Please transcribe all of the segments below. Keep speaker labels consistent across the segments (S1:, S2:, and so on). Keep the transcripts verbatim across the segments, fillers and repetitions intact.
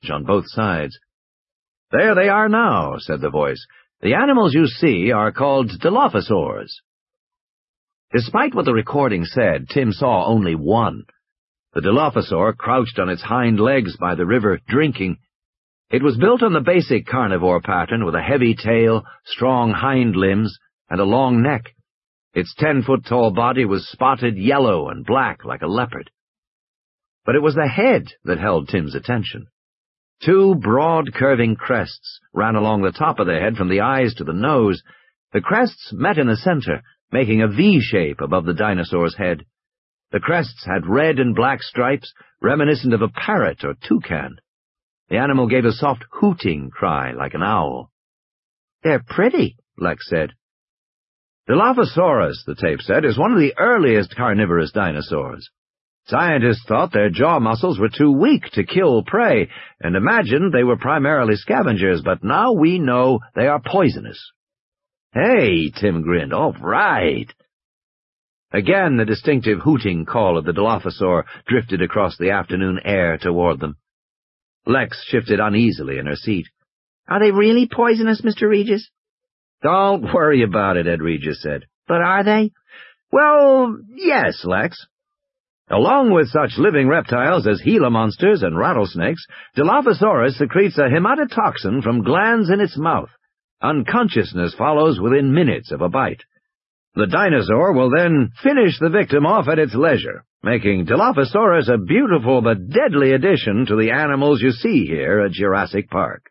S1: on both sides. "There they are now," said the voice. "The animals you see are called Dilophosaurs." Despite what the recording said, Tim saw only one. The Dilophosaur crouched on its hind legs by the river, drinking. It was built on the basic carnivore pattern with a heavy tail, strong hind limbs, and a long neck. Its ten-foot-tall body was spotted yellow and black like a leopard. But it was the head that held Tim's attention. Two broad, curving crests ran along the top of the head from the eyes to the nose. The crests met in the center, making a V shape above the dinosaur's head. The crests had red and black stripes, reminiscent of a parrot or toucan. The animal gave a soft hooting cry like an owl. "They're pretty," Lex said. Dilophosaurus, the tape said, is one of the earliest carnivorous dinosaurs. Scientists thought their jaw muscles were too weak to kill prey, and imagined they were primarily scavengers, but now we know they are poisonous. "Hey," Tim grinned, "all right." Again the distinctive hooting call of the Dilophosaur drifted across the afternoon air toward them. Lex shifted uneasily in her seat. "Are they really poisonous, Mister Regis?" "Don't worry about it," Ed Regis said. "But are they?" "Well, yes, Lex. Along with such living reptiles as Gila monsters and rattlesnakes, Dilophosaurus secretes a hematotoxin from glands in its mouth. Unconsciousness follows within minutes of a bite. The dinosaur will then finish the victim off at its leisure, making Dilophosaurus a beautiful but deadly addition to the animals you see here at Jurassic Park."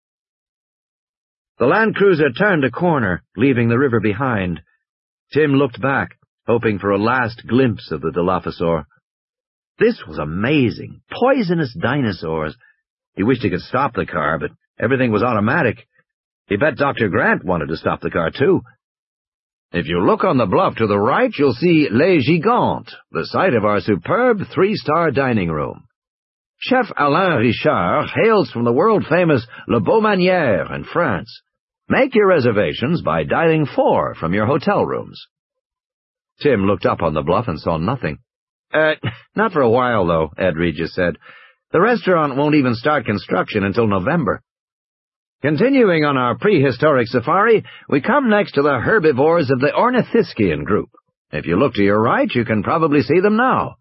S1: The Land Cruiser turned a corner, leaving the river behind. Tim looked back, hoping for a last glimpse of the Dilophosaur. This was amazing. Poisonous dinosaurs. He wished he could stop the car, but everything was automatic. He bet Doctor Grant wanted to stop the car, too. "If you look on the bluff to the right, you'll see Les Gigantes, the site of our superb three-star dining room. Chef Alain Richard hails from the world-famous Le Beaumanière in France. Make your reservations by dialing four from your hotel rooms." Tim looked up on the bluff and saw nothing. Uh, not for a while, though," Ed Regis said. "The restaurant won't even start construction until November." Continuing on our prehistoric safari, we come next to the herbivores of the Ornithischian group. If you look to your right, you can probably see them now.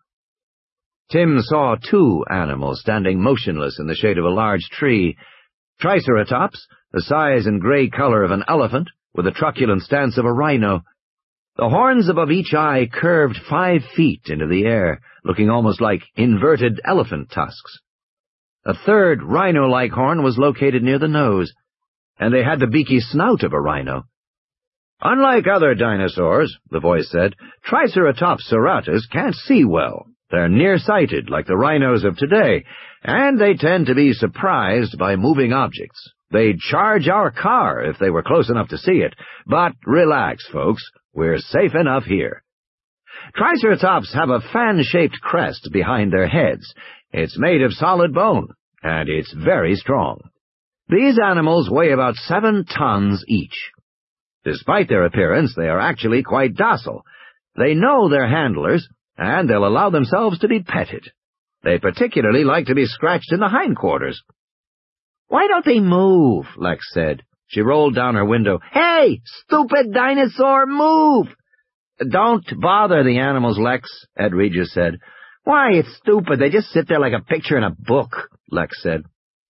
S1: Tim saw two animals standing motionless in the shade of a large tree. Triceratops, the size and gray color of an elephant, with the truculent stance of a rhino. The horns above each eye curved five feet into the air, looking almost like inverted elephant tusks. A third rhino-like horn was located near the nose, and they had the beaky snout of a rhino. "Unlike other dinosaurs," the voice said, "Triceratops serratus can't see well. They're nearsighted like the rhinos of today, and they tend to be surprised by moving objects. They'd charge our car if they were close enough to see it, but relax, folks. We're safe enough here. Triceratops have a fan-shaped crest behind their heads. It's made of solid bone, and it's very strong. These animals weigh about seven tons each. Despite their appearance, they are actually quite docile. They know their handlers, and they'll allow themselves to be petted. They particularly like to be scratched in the hindquarters." "Why don't they move?" Lex said. She rolled down her window. "Hey, stupid dinosaur, move!" "Don't bother the animals, Lex," Ed Regis said. "Why, it's stupid. They just sit there like a picture in a book," Lex said.